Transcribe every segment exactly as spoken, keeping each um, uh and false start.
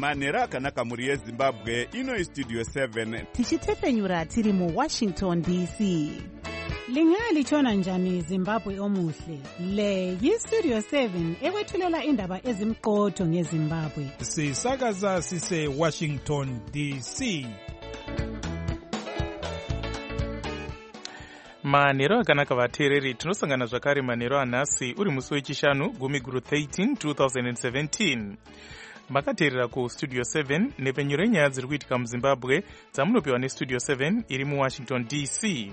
manhero akanaka mhuri yezimbabwe. Ino istudio seven tichitefenyura tiri muwashington D C. Lingalitshona njani Zimbabwe omuhle? Le yistudio seven ekwethulela indaba ezimqotho ngeZimbabwe. Sisakaza sise Washington D C. manhero akanaka vateereri, tinosangana zvakare manhero anhasi uri musi wechishanu gumi guru thirteen twenty seventeen. makateerera kustudio seven nepfenyuro yenyaya dziri kuitika muzimbabwe dzamunopiwa nestudio seven iri muwashington D C.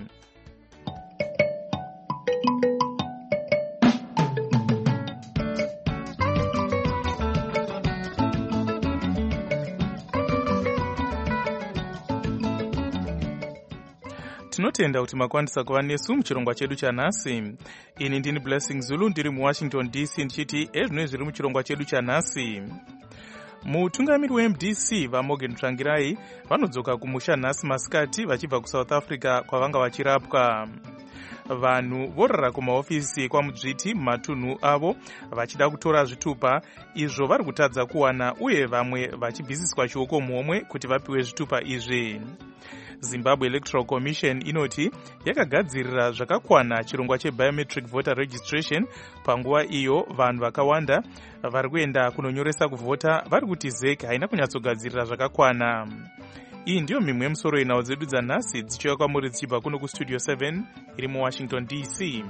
tinotenda kuti makwanisa kuva nesu muchirongwa chedu chanhasi. Ini ndini Blessing Zulu ndiri muwashington D C ndichiti ezvinoi zviri muchirongwa chedu chanhasi. mutungamiri weM D C vaMorgan Tsvangirai vanodzoka kumusha nhasi masikati vachibva kuSouth Africa kwavanga vachirapwa. vanhu vorara kumahofisi kwamudzviti mumatunhu avo vachida kutora zvitupa izvo vari kutadza kuwana, uye vamwe vachibvisiswa chioko muhomwe kuti vapiwe zvitupa izvi. Zimbabwe Electoral Commission inoti yakagadzirira zvakakwana chirongwa chebiometric voter registration. Panguva iyo vanhu vakawanda vari kuenda kunonyoresa kuvhota vari kuti Z E C haina kunyatsogadzirira zvakakwana. Iyi ndiyo mimwe yemusoro yenhau dzedu dzanhasi dzichiuya kwamuri dzichibva kuno kustudio seven iri muwashington D C.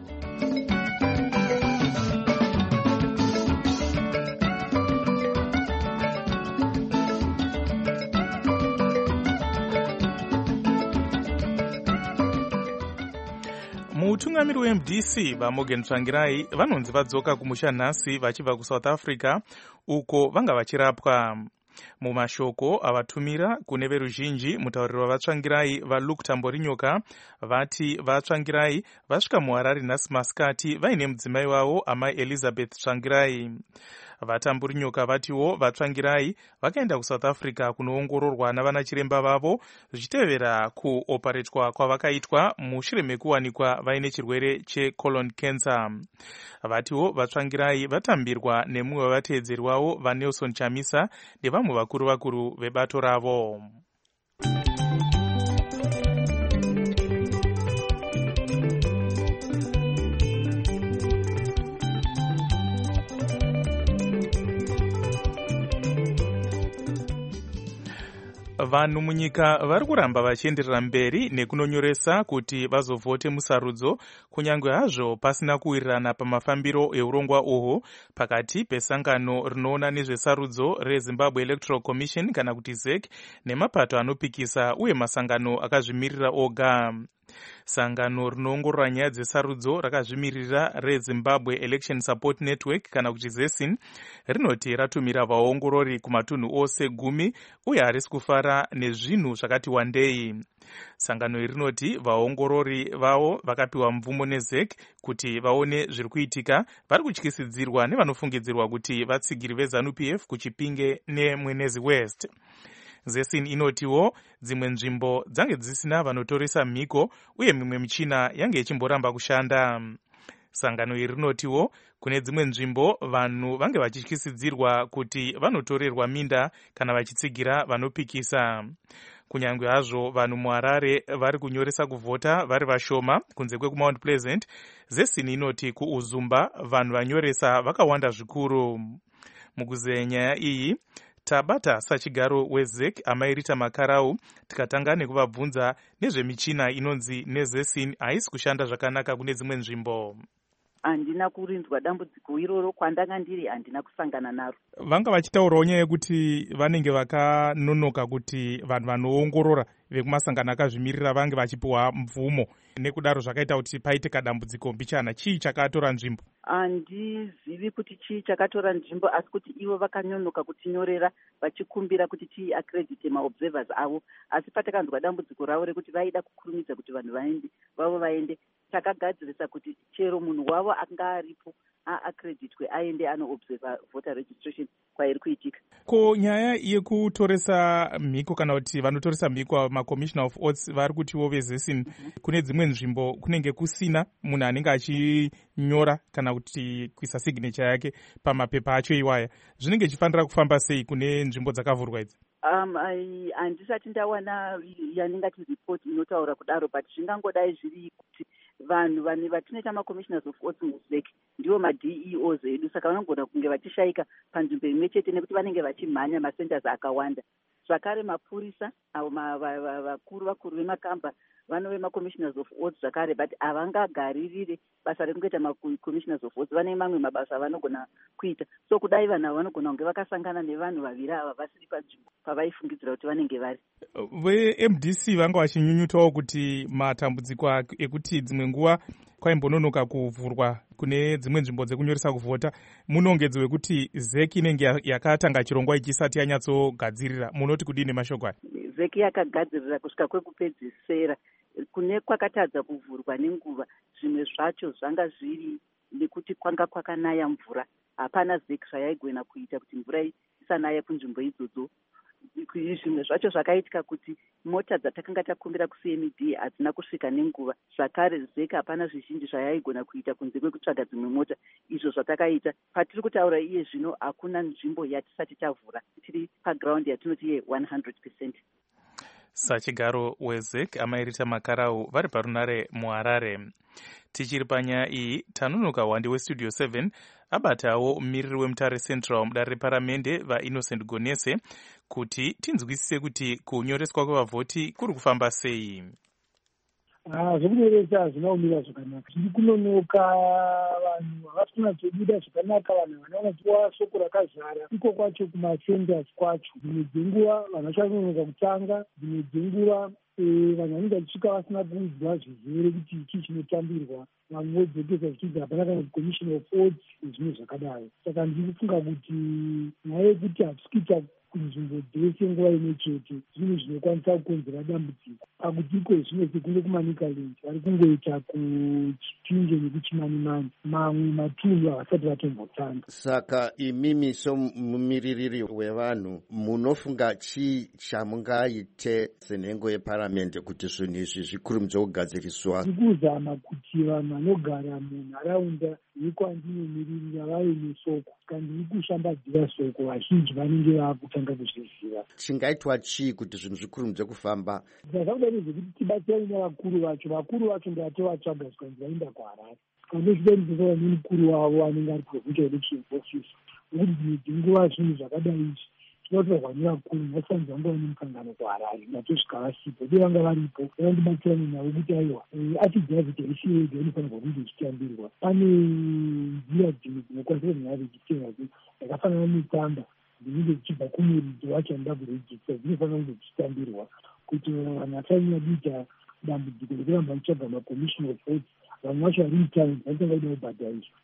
mutungamiri weM D C vaMorgan Tsvangirai vanonzi vadzoka kumusha nhasi vachibva kuSouth Africa uko vanga vachirapwa. mumashoko avatumira kune veruzhinji, mutauriri wavatsvangirai vaLuke Tamborinyoka vati vatsvangirai vasvika muHarare nhasi masikati vaine mudzimai wavo amai Elizabeth Tsvangirai. vatamburinyoka vatiwo vatsvangirai vakaenda kuSouth Africa kunoongororwa navana chiremba vavo zvichitevera kuoparetwa kwavakaitwa mushure mekuwanikwa vaine chirwere checolon cancer. vatiwo vatsvangirai vatambirwa nemumwe wavateedzeri wavo vaNelson Chamisa nevamwe vakuru vakuru vebato ravo. vanhu munyika vari kuramba vachienderera mberi nekunonyoresa kuti vazovhote musarudzo, kunyange hazvo pasina kuwirirana pamafambiro eurongwa uhwu pakati pesangano rinoona nezvesarudzo reZimbabwe Electoral Commission kana kuti Z E C nemapato anopikisa uye masangano akazvimirira oga. Sangano rinoongorora nyaya dzesarudzo rakazvimirira reZimbabwe Election Support Network kana kuti Z E S I N rinoti ratumira vaongorori kumatunhu ose gumi uye harisi kufara nezvinhu zvakati wandei. Sangano iri rinoti vaongorori vavo vakapiwa mvumo neZ E C kuti vaone zviri kuitika, vari kutyisidzirwa nevanofungidzirwa kuti vatsigiri veZANU P F kuChipinge neMwenezi West. Z E S I N inotiwo dzimwe nzvimbo dzange dzisina vanotoresa mhiko uye mimwe michina yange ichimboramba kushanda. Sangano iri rinotiwo kune dzimwe nzvimbo vanhu vange vachityisidzirwa kuti vanotorerwa minda kana vachitsigira vanopikisa. kunyange hazvo vanhu muHarare vari kunyoresa kuvhota vari vashoma kunze kwekuMount Pleasant, Z E S I N inoti kuUzumba vanhu vanyoresa vakawanda zvikuru. mukuzeya nyaya iyi tabata sachigaro weZ E C amairita Makarau tikatanga nekuvabvunza nezvemichina inonzi neZ E S I N haisi kushanda zvakanaka kune dzimwe nzvimbo. handina kurinzwa dambudziko iroro, kwandanga ndiri handina kusangana naro. vanga vachitaurawo nyaya yekuti vanenge vakanonoka kuti vanhu vanoongorora vekumasangano akazvimirira vange vachipiwa mvumo, nekudaro zvakaita kuti paitika dambudziko mbichana. chii chakatora nzvimbo? handizivi kuti chii chakatora nzvimbo, asi kuti ivo vakanonoka kutinyorera vachikumbira kuti tiacredite maobservers avo, asi patakanzwa dambudziko ravo rekuti vaida kukurumidza kuti vanhu vaende vavo vaende, takagadzirisa kuti chero munhu wavo anga aripo aakreditwe aende anoobserva voter registration kwairi kuitika. Ko nyaya yekutoresa mhiko kana kuti vanotoresa mhiko macommissioner of oaths vari kutiwo vezesini mm-hmm. kune dzimwe nzvimbo kunenge kusina munhu anenge achinyora kana kuti kuisa signature yake pamapepa acho iwaya, zvinenge chifanira kufamba sei kune nzvimbo dzakavhurwa idzi? Um, handisati ndawana yaningati report inotaura kudaro, but zvingangodai zviri kuti vanhu vane vatinoita macommissioners of oaths muzek ndivo mad e os edu, saka vanogona kunge vachishayika panzvimbo imwe chete nekuti vanenge vachimhanya macenters akawanda. Zvakare mapurisa avo vakuru vakuru vemakamba vanove macommissioners of oaths zvakare, but havangagaririre basa rekungoita macommissioners of oaths, vane mamwe mabasa avanogona kuita. So kudai vanhu ava vanogona kunge vakasangana nevanhu vaviri ava vasiri panzvimbo pavaifungidzira kuti vanenge vari. Ve-M D C vanga vachinyunyutawo kuti matambudziko ekuti dzimwe nguva kwaimbononoka kuvhurwa kune dzimwe nzvimbo dzekunyoresa kuvhota, munongedzo wekuti zeki inenge yakatanga chirongwa ichisati yanyatsogadzirira. Munoti kudini mashoko aya? Zeki yakagadzirira kusvika kwekupedzisira, kune kwakatadza kuvhurwa nenguva zvimwe zvacho zvanga zviri nekuti kwanga kwakanaya mvura. Hapana zeki zvayaigona kuita kuti mvura isanaya kunzvimbo idzodzo. Zvimwe zvacho zvakaitika kuti mota dzatakanga takumbira ku C M D hadzina kusvika nenguva. Zvakare zeki hapana zvizhinji zvayaigona kuita kunze kwekutsvaga dzimwe mota. Izvo zvatakaita patiri kutaura iye zvino hakuna nzvimbo yatisati tavhura, tiri paground yatinoti ye one hundred percent. Sachigaro wezek amairita makarau vari parunare muharare. Tichiri panyaya iyi, Tanunuka Wande westudio seven abatawo mumiriri weMutare Central mudare reparamende vaInnocent Gonese kuti tinzwisise kuti kunyoreswa kwevavhoti kuri kufamba sei. Ah, zvokunyoresa hazvinaumira zvakanaka. Zviri kunonoka, vanhu havasi kunatsobuda zvakanaka, vanhu vanowanatiwa soko rakazara iko kwacho kumasenders kwacho. Dzimwe dzenguva vanhu vachanonoka kutanga, dzimwe dzenguva vanhu vanenge vachisvika vasina kuudzwa zvizere kuti chii chinotambirwa, vamwe vodzokesa zvichibva hapana kana commission of oaths nezvimwe zvakadaro. Saka ndiri kufunga kuti nyaya yekuti hatisi kuita kunzvimbo dzese nguva imwe chete zvinhu zvinokwanisa kukonzera dambudziko. Pakuti iko zvino sekunge kumanikaland vari kungoita kuchipinge nekuchimanimani, mamwe matunhu havasati vatombotanga. Saka imimi somumiririri wevanhu munofunga chii chamungaite senhengo yeparamende kuti zvinhu izvi zvikurumidze kugadziriswa? Ndikuzama kuti vanhu vanogara munharaunda nekwandinomirira vave nesoko, kandi kushambadzira soko vazhinji vanenge vakutanga kuzviziva. Chingaitwa chii kuti zvinhu zvikurumidze kufamba? Zvakabuda nezvekuti tibatsirane navakuru vacho, vakuru vacho ndatovatsvaga zvikanzi vaenda kuharare. Kandosvika nditotaura nemukuru wavo anenge ari provincial election office ukuthi dzimwe dzenguva zvinhu zvakadai izvi tinotorwa nevakuru, vasanzwa ngova nemukangano kuharare, ndatosvika vasipo dei vanga varipo vandibatsirane navo kuti aiwa atidziva kuti resiwedhi inofanirwa kunge ichitambirwa. Pane nzira dzimwe dzinokwanisa nevaregistera yakafanana netamba dzinenge dzichibva kumuridzi wacho anoda kuregista dzinofanira kunge dzichitambirwa kuti vanhu vasanyanya kuita dambudziko rekuramba vatsvaga macommission of oaths. Vamwe vacho vari mutaundi vanotanga kuda kubhadharizwa.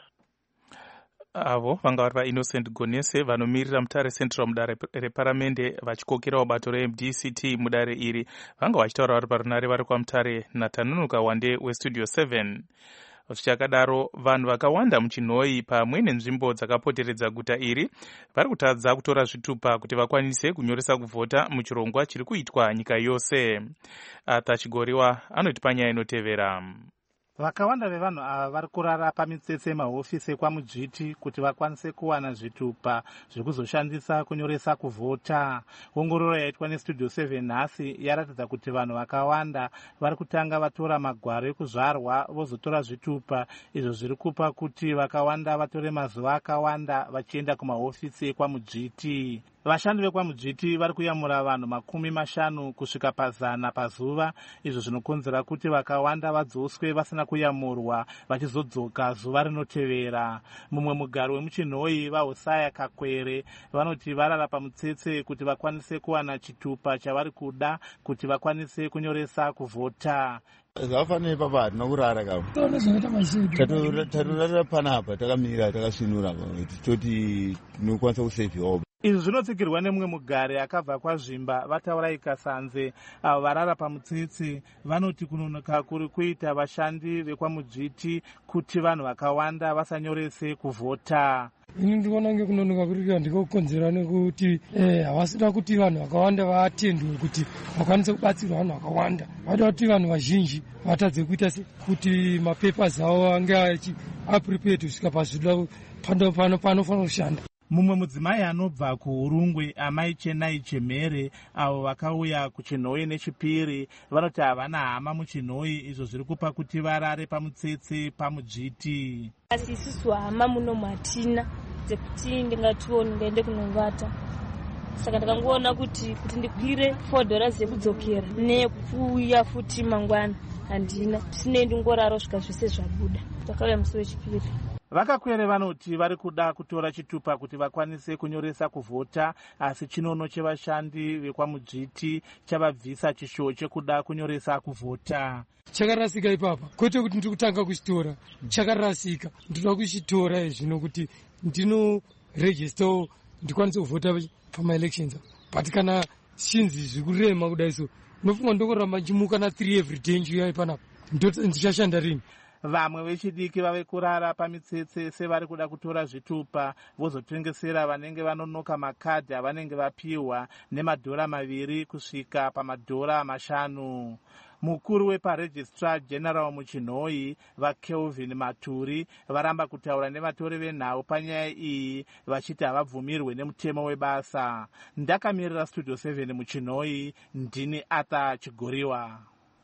Avo vanga vari vaInnocent Gonese vanomirira Mutare Central mudare reparamende vachikokerawo bato reM D C T mudare iri, vanga vachitaura vari parunare vari kwaMutare naTanunuka Wande westudio seven. Zvichakadaro, vanhu vakawanda muchinhoi pamwe nenzvimbo dzakapoteredza guta iri vari kutadza kutora zvitupa kuti vakwanise kunyoresa kuvhota muchirongwa chiri kuitwa nyika yose. Ata Chigoriwa anoti panyaya inotevera. Vakawanda vevanhu ava vari kurara pamitsetse mahofisi ekwaMudzviti kuti vakwanise kuwana zvitupa zvekuzoshandisa kunyoresa kuvhota. Ongororo yaitwa nestudio seven nhasi yaratidza kuti vanhu vakawanda vari kutanga vatora magwaro ekuzvarwa vozotora zvitupa, izvo zviri kupa kuti vakawanda vatore mazuva akawanda vachienda kumahofisi ekwaMudzviti. Vashandi vekwaMudzviti vari kuyamura vanhu makumi mashanu kusvika pazana pazuva, izvo zvinokonzera kuti vakawanda vadzoswe vasina kuyamurwa vachizodzoka zuva rinotevera. Mumwe mugaro wemuchinhoi vaHosaya Kakwere vanoti varara pamutsetse kuti vakwanise kuwana chitupa chavari kuda kuti vakwanise kunyoresa kuvhota. zvafanira papa hatina kurara kavo tatorara panapa takamira takasvinura toti tinokwanisa kusevhiwa. izvi zvinotsigirwa nemumwe mugari akabva kwazvimba vataura ikasanze avo varara pamutsitsi vanoti kunonoka kuri kuita vashandi vekwamujiti kuti vanhu vakawanda vasanyorese kuvhota. ini ndikuona nge kunonoka kuri ndikokonzera nekuti havasida kuti vanhu vakawanda vaatendwe kuti vakwanise kubatsirwa vanhu vakawanda. vada kuti vanhu vazhinji vatadze kuita kuti mapepers avo ange aprepared kusvika pazvida panofanira kushanda. mumwe mudzimai anobva kuurungwe amai chenai chemhere avo vakauya kuchinhoi nechipiri vanoti havana hama muchinhoi izvo zviri kupa kuti varare pamutsetse pamujiti. asi isusu hama munomu hatina dzekuti ndingationi ndaende kunovata saka ndakangoona kuti kuti ndikwire four dollars yekudzokera nekuuya futi mangwana handina tisinei ndingorara kusvika zvese zvabuda. takauya musi wechipiri. vakakwere vanoti vari kuda kutora chitupa kuti vakwanise kunyoresa kuvhota asi chinono chevashandi vekwamujiti chavabvisa chishuwo chekuda kunyoresa kuvhota. chakarasika ipapa kwete kuti ndiri kutanga kuchitora chakarasika ndinoda kuchitora zvino kuti ndinoregistawo ndikwanise kuvhota pamaelections but kana chinzi zvikurema kudai so nofunga ndokuramba nchimuka na three every day nchiuya ipanapa ndichashanda rini. vamwe vechidiki vave kurara pamitsetse sevari kuda kutora zvitupa vozotengesera vanenge vanonoka makadhi avanenge vapiwa nemadhora maviri kusvika pamadhora mashanu. mukuru weparegistrar general muchinhoi vakelvin maturi varamba kutaura nevatori venhau panyaya iyi vachiti havabvumirwe nemutemo webasa. ndakamirira studio seven muchinhoi ndini Arthur Chigoriwa.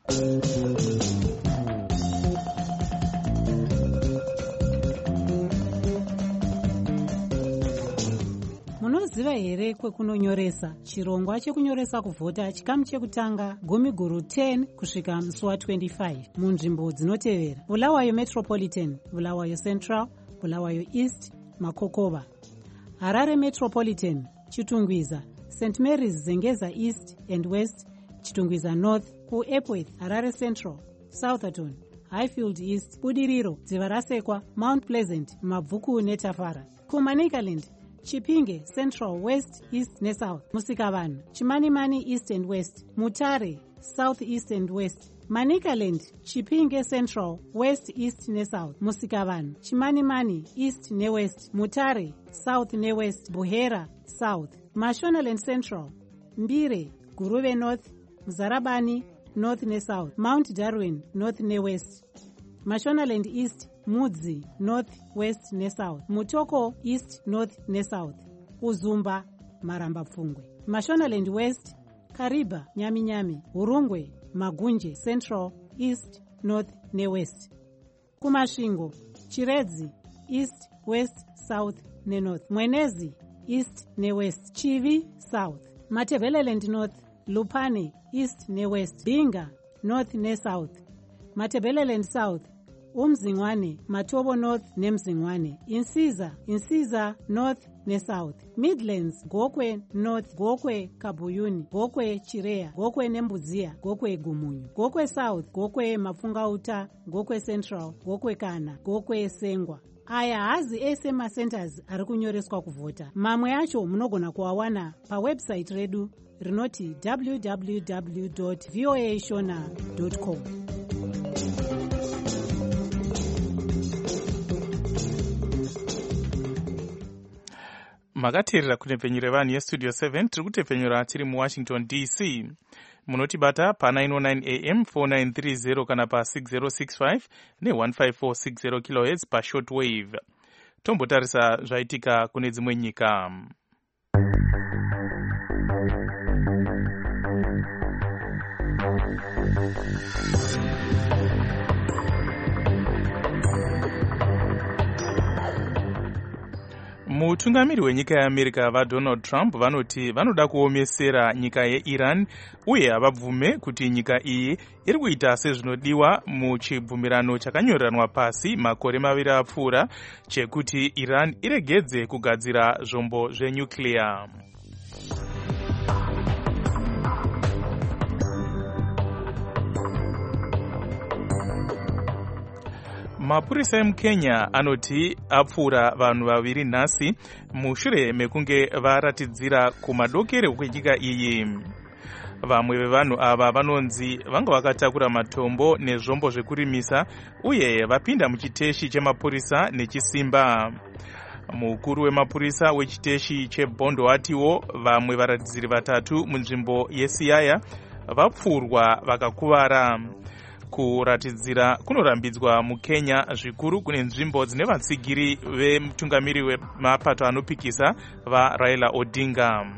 munoziva here kwekunonyoresa chirongwa chekunyoresa kuvhota chikamu chekutanga gumi guru ten kusvika musi wa25 munzvimbo dzinotevera: bulawayo metropolitan, bulawayo central, bulawayo east, makokova. harare metropolitan, chitungwiza, st mary's zengeza east and west, chitungwiza north, kuepworth harare central, southerton, highfield east, budiriro, dziva rasekwa, mount pleasant, mabvuku netafara. kumanicaland, chipinge central, west, east nesouth, musikavanhu, chimanimani east and west, mutare south east and west, manicaland, chipinge central, west, east nesouth, musikavanhu, chimanimani east newest, mutare south newest, buhera south, mashonaland central, mbire, guruve north, muzarabani north nesouth, mount darwin north newest, mashonaland east, mudzi north west nesouth, mutoko east north nesouth, uzumba maramba pfungwe, mashonaland west, kariba nyaminyami, hurungwe magunje central east north newest. kumasvingo chiredzi east west south nenorth, mwenezi east newest, chivi south, matebeleland north, lupane east newest, binga north nesouth, matebeleland south, umzingwane matobo north nemzingwane, insiza insiza north nesouth, midlands gokwe north, gokwe kabuyuni, gokwe chireya, gokwe nembudziya, gokwe gumunyu, gokwe south, gokwe mapfungauta, gokwe central, gokwe kana, gokwe sengwa. aya hazi ese macenters ari kunyoreswa kuvhota. mamwe acho munogona kuawana pawebsite redu rinoti w w w dot voa shona dot com. makateerera kutepfenyura vanhu yestudio seven tiri kutepfenyura tiri muwashington D C. munotibata pa nine oh nine A M four nine three zero kana pa six zero six five ne one five four six zero kilohertz pa shortwave. tombotarisa zvaitika kune dzimwe nyika. mutungamiri wenyika yeamerica vadonald trump vanoti vanoda kuomesera nyika yeiran uye havabvume kuti nyika iyi iri kuita sezvinodiwa muchibvumirano chakanyoreranwa pasi makore maviri apfuura chekuti iran iregedze kugadzira zvombo zvenyukliya. Mapurisa emuKenya anoti apfura vanhu vaviri nhasi mushure mekunge varatidzira kumadokero kwenyika iyi. Vamwe vevanhu ava vanonzi vanga vakatakura matombo nezvombo zvekurimisa uye vapinda muchiteshi chemapurisa nechisimba. Mukuru wemapurisa wechiteshi cheBondo atiwo vamwe varatidziri vatatu munzvimbo yeSiyaya vapfurwa vakakuvara. Kuratidzira kunorambidzwa muKenya zvikuru kune nzvimbo dzine vatsigiri vemutungamiri wemapato anopikisa vaRaila Odinga.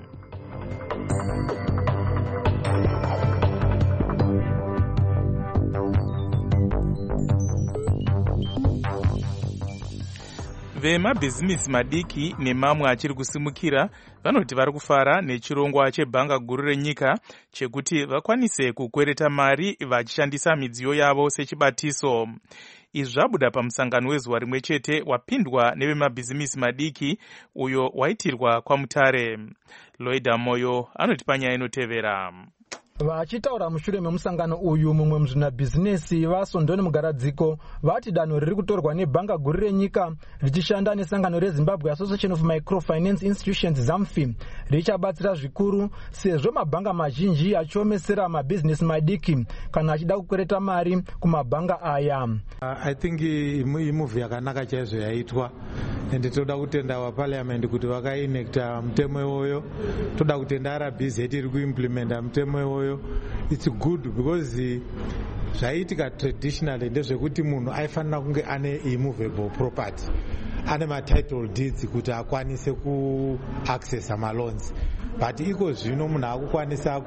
Vemabhizimisi madiki nemamwe achiri kusimukira vanoti vari kufara nechirongwa chebhanga guru renyika chekuti vakwanise kukwereta mari vachishandisa midziyo yavo sechibatiso. Izvi zvabuda pamusangano wezuva rimwe chete wapindwa nevemabhizimisi madiki uyo waitirwa kwaMutare. Loida Moyo anoti panyaya inotevera. Vachitaura mushure memusangano uyu, mumwe muzvinabhizinesi vaSondoni Mugaradziko vati danho riri kutorwa nebhanga guru renyika richishanda nesangano reZimbabwe Association of Microfinance Institutions ZAMFI richabatsira zvikuru sezvo mabhanga mazhinji achiomesera mabhizinesi madiki kana achida kukwereta mari kumabhanga aya. Uh, I think imuvi yakanaka chaizvo yaitwa ende toda kutenda vaparliament kuti vakainekta mutemo iwoyo. Toda kutenda R B Z iri kuimplementa mutemo iwoyo. It's good because zvaitika traditionally ndezvekuti munhu aifanira kunge ane immovable property, ane matitle deeds kuti akwanise kuaccessa maloans. But iko zvino munhu akukwanisa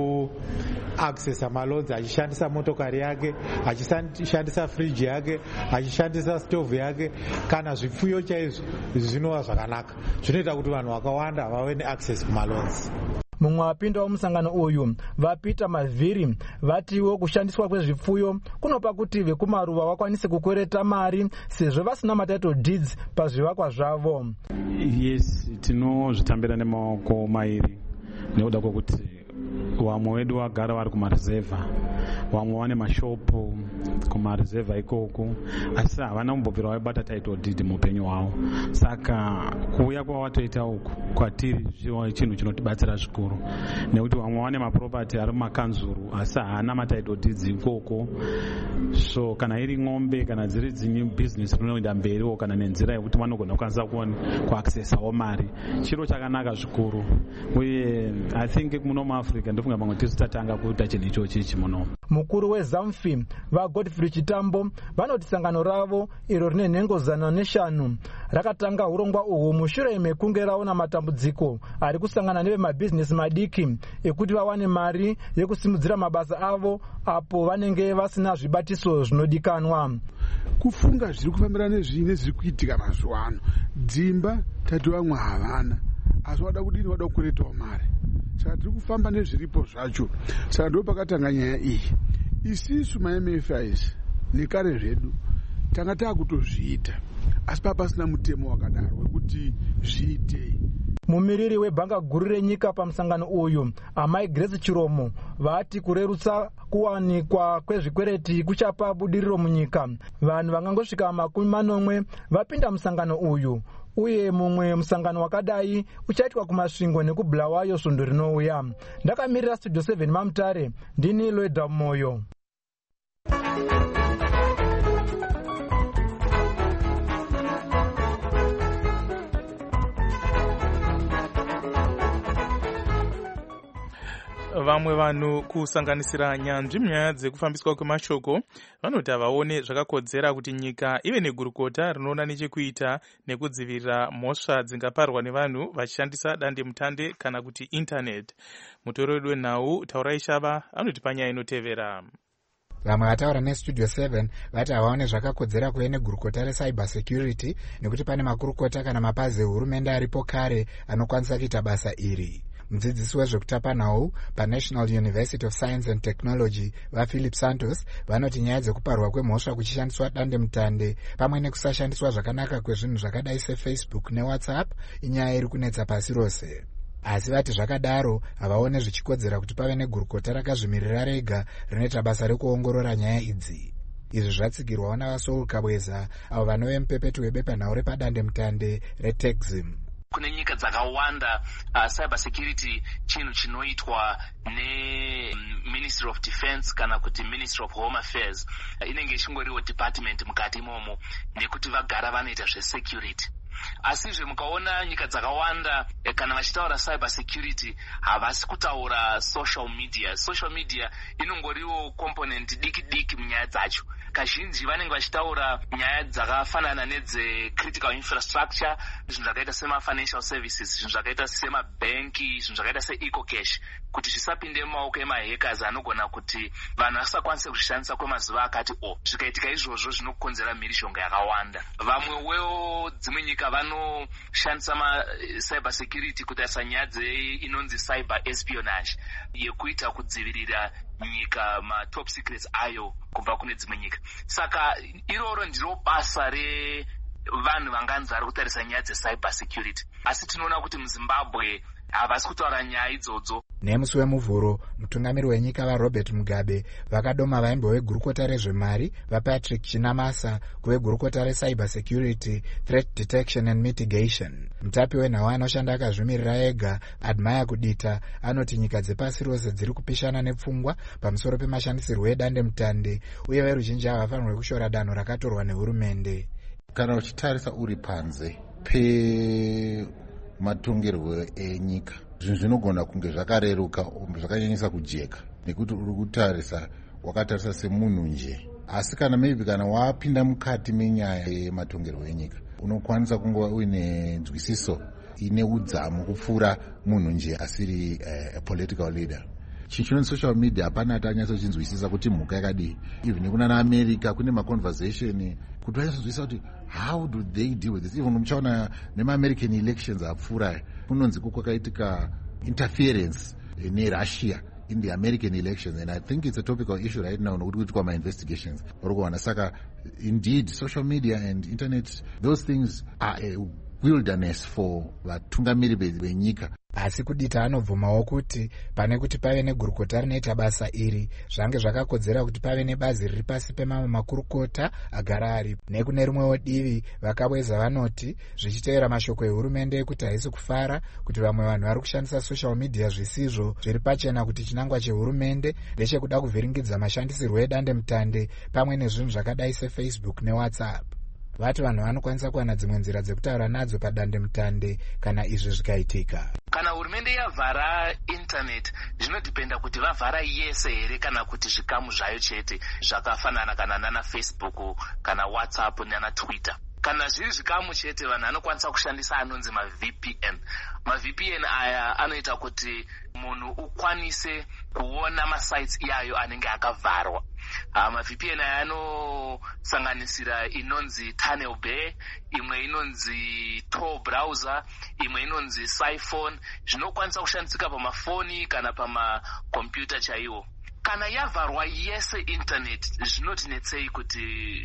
kuaccessa maloans achishandisa motokari yake, achishandisa fridge yake, achishandisa stove yake kana zvipfuyo chaizvo. Zvinova zvakanaka, zvinoita kuti vanhu vakawanda vave neaccess kumaloans. Mumwe wapinda mumusangano uyu vaPeter Mavhiri vatiwo kushandiswa kwezvipfuyo kunopa kuti vekumaruva vakwanise kukwereta mari sezvo vasina matitle deeds pazvivakwa zvavo. Yes, tinozvitambira nemaoko mairi nekuda kwokuti vamwe vedu vagara vari kumarizevha, vamwe vane mashopu kumarizevha ikoko, asi havana kumbobvira vaibata title deed muupenyu hwavo. Saka kuuya kwavatoita uku kwatiri chinhu chinotibatsira zvikuru, nekuti vamwe vane mapropati ari mumakanzuru asi haana matitle deeds ikoko. So kana iri ng'ombe kana dziri dzimwe business rinoenda mberiwo kana nenzira yekuti vanogona kukwanisa kuaccessawo mari, chiro chakanaka zvikuru. Uye I think muno muAfrica ndofunga mamwe tizitatanga kuita chinhu ichochi ichi muno. Mukuru weZAMFI vaGodfrey Chitambo vanoti sangano ravo iro rine nhengo zana neshanu rakatanga urongwa uhwu mushure mekunge raona matambudziko ari kusangana nevemabhizinesi madiki ekuti vawane mari yekusimudzira mabasa avo apo vanenge vasina zvibatiso zvinodikanwa. Kufunga zviri kufambirana nezvine zviri kuitika mazuva ano, dzimba tati vamwe havana asi vada kudini, vada kukweretawo mari. Saka tiri kufamba nezviripo zvacho. Saka ndo pakatanga nyaya iyi. Isisu ma-M F Is nekare zvedu tanga taakutozviita asi papasina mutemo wakadaro wekuti zviitei. Mumiriri webhanga guru renyika pamusangano uyu Amai Grace Chiromo vati kurerutsa kuwanikwa kwezvikwereti kuchapa budiriro munyika. Vanhu vangangosvika makumi manomwe vapinda musangano uyu, uye mumwe musangano wakadai uchaitwa kumasvingo nekubulawayo svondo rinouya. Ndakamirira Studio seven maMutare, ndini Loida Moyo. Vamwe vanhu kusanganisira nyanzvi munyaya dzekufambiswa kwemashoko vanoti havaone zvakakodzera kuti nyika ive negurukota rinoona nechekuita nekudzivirira mhosva dzingaparwa nevanhu vachishandisa dande mutande kana kuti internet. Mutori wedu wenhau Taurai Shava anoti panyaya inotevera. Vamwe vataura neStudio seven vati havaone zvakakodzera kuve negurukota recyber security nekuti pane makurukota kana mapazi ehurumende aripo kare anokwanisa kuita basa iri. Mudzidzisi wezvekutapa nhau paNational University of Science and Technology vaPhilip Santos vanoti nyaya dzekuparwa kwemhosva kuchishandiswa dande mutande pamwe nekusashandiswa zvakanaka kwezvinhu zvakadai seFacebook neWhatsApp inyaya iri kunetsa pasi rose. Asi vati zvakadaro havaone zvichikodzera kuti pave negurukota rakazvimirira rega rinoita basa rekuongorora nyaya idzi. izvi zvatsigirwawo navasoul kabweza avo vanove mupepeto webepanhau repadandemutande retexim. Kune nyika dzakawanda uh, cyber security chinhu chinoitwa ne Ministry of Defense kana kuti Ministry of Home Affairs. Uh, inenge ichingoriwo department mukati imomo nekuti vagara vanoita zvesecurity. Asizve mukaona nyika dzakawanda kana vachitaura cyber security havasi kutaura social media. Social media inongoriwo component diki diki munyaya dzacho. Kazhinji vanenge vachitaura nyaya dzakafanana nedze critical infrastructure, zvinhu zvakaita sema financial services, zvinhu zvakaita sema banki, zvinhu zvakaita se ecocash, kuti zvisapinde mumaoko emahackers anogona kuti vanhu vasakwanise kuzvishandisa kwemazuva akati o. Zvikaitika izvozvo zvinokonzera mhirishonga yakawanda. Vamwewo dzimwe nyika vanoshandisa ma cyber security kutarisa nyaya inonzi cyber espionage yekuita kudzivirira nyika ma top secrets ayo kubva kune dzimwe nyika. Saka iroro ndiro basa re vanhu vanganzi vari kutarisa nyaya dzecyber security, asi tinoona kuti muZimbabwe havasi kutaura nyaya idzodzo. Nemusi wemuvhuro mutungamiri wenyika vaRobert Mugabe vakadoma vaimbo vegurukota rezvemari vaPatrick Chinamasa kuvegurukota recyber security, threat detection and mitigation. Mutapi wenhau anoshanda akazvimirira ega Admire Kudita anoti nyika dzepasi rose dziri kupishana nepfungwa pamusoro pemashandisirwo edandemutande uye veruzhinji havafanirwi kushora danho rakatorwa nehurumende. Kana uchitarisa uri panze pe matongerwo enyika, zvinhu zvinogona kunge zvakareruka, zvakanyanyisa kujeka nekuti uri kutarisa wakatarisa semunhu nje. Asi kana maybe kana wapinda mukati menyaya yematongerwo enyika unokwanisa kunge uine nzwisiso ine udzamu kupfuura munhu nje asiri uh, a political leader. Chinhu social media hapana atanyatso chinzwisisa kuti mhuka yakadii. Even kuna naAmerica kune maconversation kuti vanyatsozivisisa kuti how do they deal with this. Even muchaona nema-American elections apfuura kunonzi kwakaitika interference neRussia in the American elections, and I think it's a topical issue right now nokuti kuitwa ma-investigations uri kuwana. Saka indeed social media and internet, those things are a wilderness for vatungamiri venyika. Asi Kudita anobvumawo kuti pane kuti pave negurukota rinoita basa iri zvange zvakakodzera kuti pave nebazi riri pasi pemamwe makurukota agara aripo. Nekune rimwewo divi vakabweza vanoti zvichiteera mashoko ehurumende ekuti haisi kufara kuti vamwe vanhu vari kushandisa social media zvisizvo zviri pachena kuti chinangwa chehurumende ndechekuda kuvhiringidza mashandisirwo edandemutande pamwe nezvinhu zvakadai seFacebook neWhatsApp. Vati vanhu vanokwanisa kuwana dzimwe nzira dzekutaura nadzo padandemutande kana izvi zvikaitika. Kana hurumende yavhara internet zvinodipenda kuti vavhara yese here kana kuti zvikamu zvayo chete zvakafanana kana nana Facebook kana WhatsApp nana Twitter. Kana zviri zvikamu chete vanhu vanokwanisa kushandisa anonzi ma-V P N. Ma-V P N aya anoita kuti munhu ukwanise kuona masites iyayo anenge akavharwa. Uh, ma-V P N aya anosanganisira inonzi Tunnel Bay, imwe inonzi Tor browser, imwe inonzi Siphon, zvinokwanisa kushandisika pamafoni kana pamakompyuta chaiwo. Kana yavharwa yese internet zvinotinetsei kuti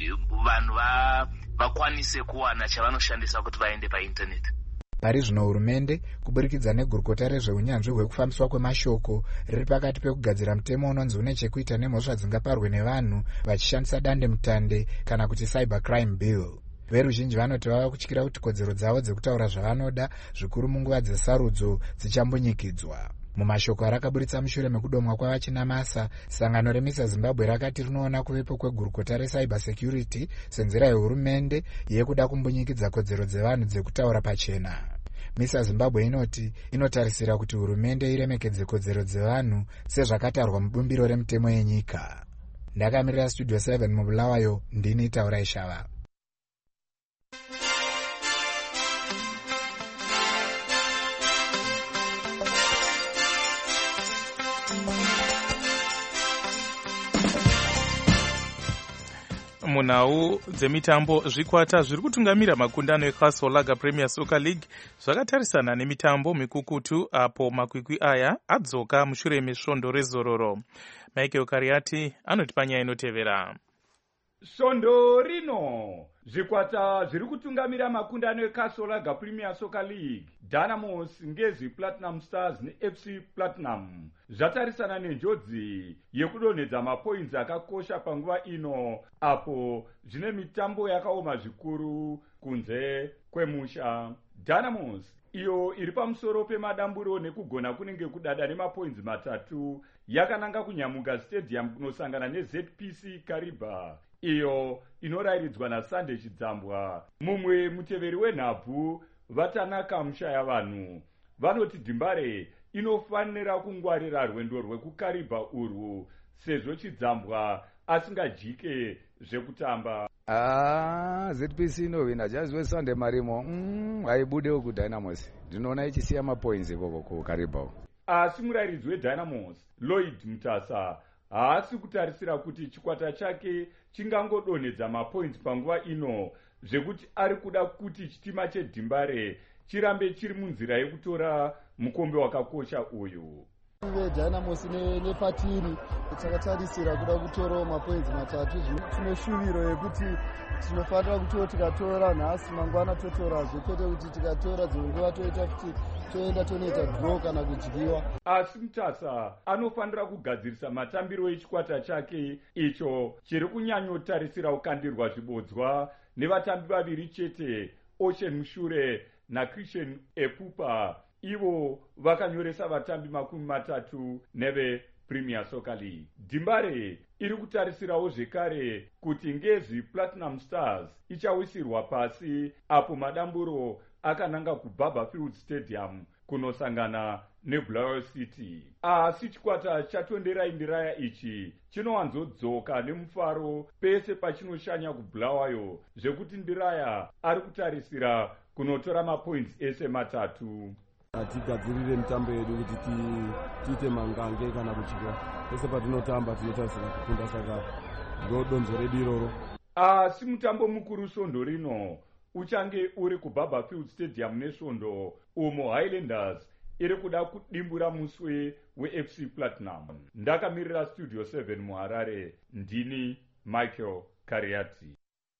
vanhu va vakwanise kuwana chavanoshandisa kuti vaende painternet. Pari zvino hurumende kuburikidza negurukota rezveunyanzvi hwekufambiswa kwemashoko riri pakati pekugadzira mutemo unonzi une chekuita nemhosva dzingaparwe nevanhu vachishandisa dandemutande kana kuti cyber crime bill. Veruzhinji vanoti vava kutyira kuti kodzero dzavo dzekutaura zvavanoda zvikuru munguva dzesarudzo dzichambonyikidzwa. Mumashoko arakaburitsa mushure mekudomwa kwavachinamasa, sangano remisa Zimbabwe rakati rinoona kuvepo kwegurukota recyber security senzira yehurumende yekuda kumbunyikidza kodzero dzevanhu dzekutaura pachena. Misa Zimbabwe inoti inotarisira kuti hurumende iremekedze kodzero dzevanhu sezvakatarwa mubumbiro remutemo yenyika. Ndakamirira Studio seven mubulawayo, ndini Taurai Shava. Munhau dzemitambo, zvikwata zviri kutungamira makundano eCastle Lager Premier Soccer League zvakatarisana nemitambo mikukutu apo makwikwi aya adzoka mushure mesvondo rezororo. Michael Kariati anotipanya inotevera. Svondo rino zvikwata zviri kutungamira makundano ekasolaga Premier Soccer League, Dynamos, Ngezi Platinum Stars neF C Platinum zvatarisana nenjodzi yekudonhedza mapoints akakosha panguva ino, apo zvine mitambo yakaoma zvikuru kunze kwemusha. Dynamos iyo iri pamusoro pemadamburo nekugona kunenge kudada nemapoints matatu yakananga kunyamuka stadium kunosangana neZ P C Kariba iyo inorayiridzwa naSunday Chidzambwa. Mumwe muteveri wenhabvu vatanaka mushaya vanhu vanoti Dimbare inofanira kungwarira rwendo rwekukariba urwu sezvo Chidzambwa asingajike zvekutamba. Ah, Z P C inovina jazwe Sunday Marimo mm, haibudewo kuDynamos. Ndinoona ichisiya mapoints ikoko kukariba. Asi murayiridzi weDynamos Lloyd Mutasa haasi kutarisira kuti chikwata chake chingangodonhedza mapoints panguva ino zvekuti ari kuda kuti chitima cheDimbare chirambe chiri munzira yekutora mukombe wakakosha uyu. Dynamos nepatiri takatarisira kuda kutorawo mapoints matatu. Tine shuviro yekuti tinofanira kuti tikatora nhasi mangwana totorazve, kwete kuti tikatora dzimwe nguva toita kuti toenda tonoita draw kana kudyiwa. Asi Mutasa anofanira kugadzirisa matambiro echikwata chake icho chiri kunyanyotarisira kukandirwa zvibodzwa nevatambi vaviri chete, Ocean Mushure naChristian Epupa, ivo vakanyoresa vatambi makumi matatu neve Premier Soccer League. Dimbare iri kutarisirawo zvekare kuti Ngezi Platinum Stars ichawisirwa pasi apo madamburo akananga kuBaba Field Stadium kunosangana neBulawayo City. Asi chikwata chatondera indiraya ichi chinowanzodzoka nemufaro pese pachinoshanya kuBulawayo zvekuti Ndiraya ari kutarisira kunotora mapoints ese matatu. Tigadzirire mitambo yedu kuti tiite mangange kana kuchikwa pese patinotamba tinotarisira kukunda, saka ndodonzo redu iroro. Asi mutambo mukuru Svondo rino uchange uri kuBaba Field Stadium neSvondo umo Highlanders iri kuda kudimbura muswe weF C Platinum. Ndakamirira Studio seven muHarare, ndini Michael Kariati.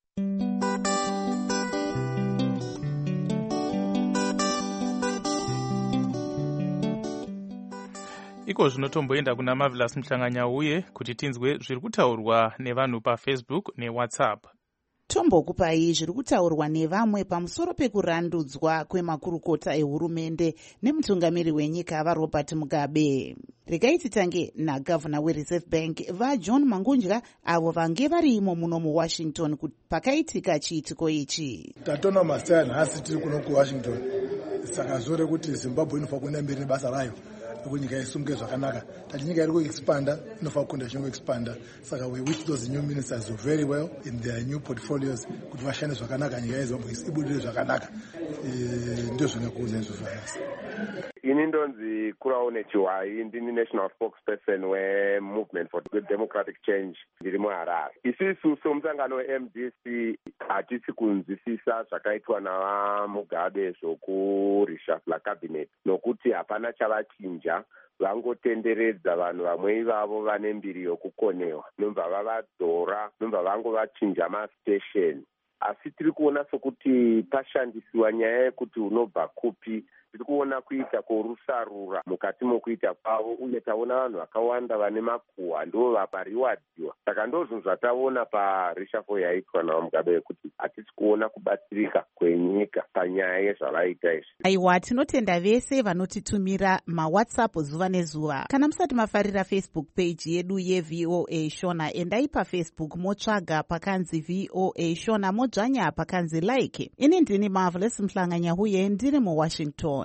Iko zvinotomboenda kuna Marvelous Mhlanganyauye kuti tinzwe zviri kutaurwa nevanhu paFacebook neWhatsApp. Tombokupai zviri kutaurwa nevamwe pamusoro pekurandudzwa kwemakurukota ehurumende nemutungamiri wenyika vaRobert Mugabe. Regai titange naGavana weReserve Bank vaJohn Mangunja, avo vange varimo muno muWashington pakaitika chiitiko ichi. Tatona masaya nhasi tiri kuno kuWashington, saka zore kuti Zimbabwe inofanira kuenda mberi nebasa rayo kuti nyika isunge zvakanaka. Tati nyika iri kuexpanda inofanira kukunda zvinoexpanda, saka we wish those new ministers very well in their new portfolios kuti vashande zvakanaka, nyika yeZimbabwe ibudirire zvakanaka. Ndio zvinokuudza izvo zvasi. Ini ndonzi Kuraone Chiwai, ndini national spokesperson weMovement for Democratic Change ndiri muHarare. Isisu somusangano weM D C hatisi kunzwisisa zvakaitwa navaMugabe zvokurishafula cabinet, nokuti hapana chavachinja. Vangotenderedza vanhu vamwe ivavo vane mbiri yokukonewa, nobva vavadzora, nobva vangovachinja mastation. Asi tiri kuona sokuti pashandisiwa nyaya yekuti unobva kupi. Tiri kuona kuita korusarura mukati mokuita kwavo, uye taona vanhu vakawanda vane makuhwa ndo vapariwadziwa. Saka ndozvo zvataona parishafo yaitwa naMugabe yekuti hatisi kuona kubatsirika kwenyika panyaya yezvavaita izvi. Aiwa, tinotenda vese vanotitumira maWhatsApp zuva nezuva. Kana musati mafarira Facebook page yedu yeV O A Shona, endai paFacebook motsvaga pakanzi V O A Shona, modzvanya pakanzi like. Ini ndini Marvelous Mhlanganyauye, ndiri muWashington.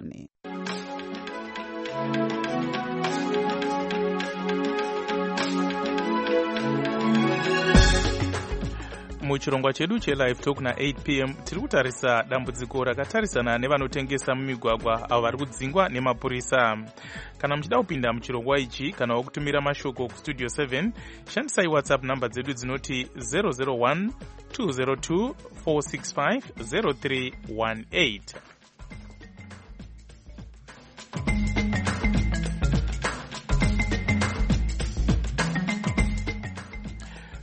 Muchirongwa chedu chelive talk na eight p m tiri kutarisa dambudziko rakatarisana nevanotengesa mumigwagwa avo vari kudzingwa nemapurisa. Kana muchida kupinda muchirongwa ichi kana wokutumira mashoko kustudio seven, shandisai WhatsApp namba dzedu dzinoti zero zero one two zero two four six five zero three one eight.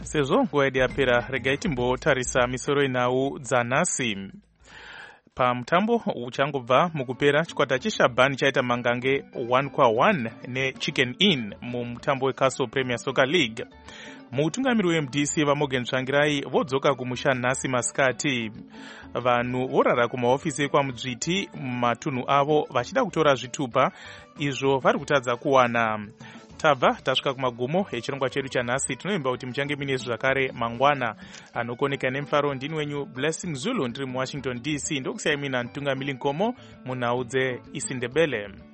sezvo nguva yedu yapera regai timbotarisa misoro inhau dzanhasi. Pamutambo uchangobva mukupera, chikwata cheshabhani chaita mangange one kwa one nechicken inn mumutambo weCastle Premier Soccer League. Mutungamiri we M D C vaMorgan Tsvangirai vodzoka kumusha nhasi masikati. Vanhu vorara kumahofisi ekwaMudzviti matunhu avo vachida kutora zvitupa izvo vari kutadza kuwana. Tabva tasvika kumagumo echirongwa chedu chanhasi. Tinovimba kuti muchange mine zvakare mangwana. Anokoneka nemufaro ndini wenyu Blessing Zulu ndiri muWashington D C. Ndokusiyai mina Ntungamiri Nkomo munhau dzeIsindebele.